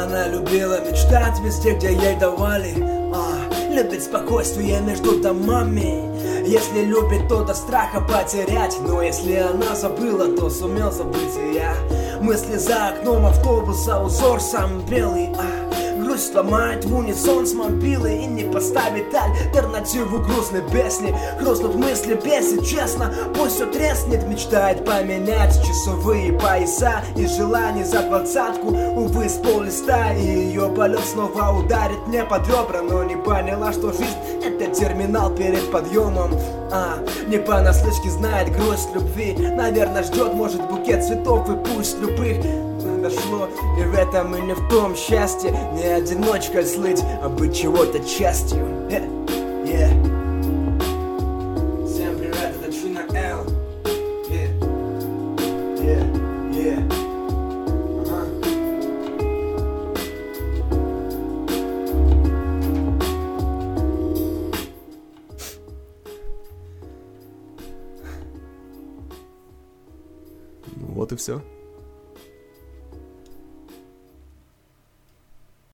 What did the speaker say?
Она любила мечтать везде, где ей давали. Любит спокойствие между домами. Если любит, то до страха потерять. Но если она забыла, то сумел забыть и я. Мысли за окном автобуса, узор сам белый. Грусть ломает в унисон с мобилой. И не поставит альтернативу грустной песни. Хрустнут мысли, бесит честно. Пусть все треснет, мечтает поменять часовые пояса. И желаний за 20-ку, увы, с пол-листа. И ее полет снова ударит мне под ребра. Но не поняла, что жизнь — это терминал перед подъемом. Не понаслышке знает грусть любви. Наверное, ждет, может, букет цветов и пусть любых. Дошло и в этом, или в том счастье. Не одиночкой слыть, а быть чего-то частью. Всем привет, это Чина Л. Вот и все.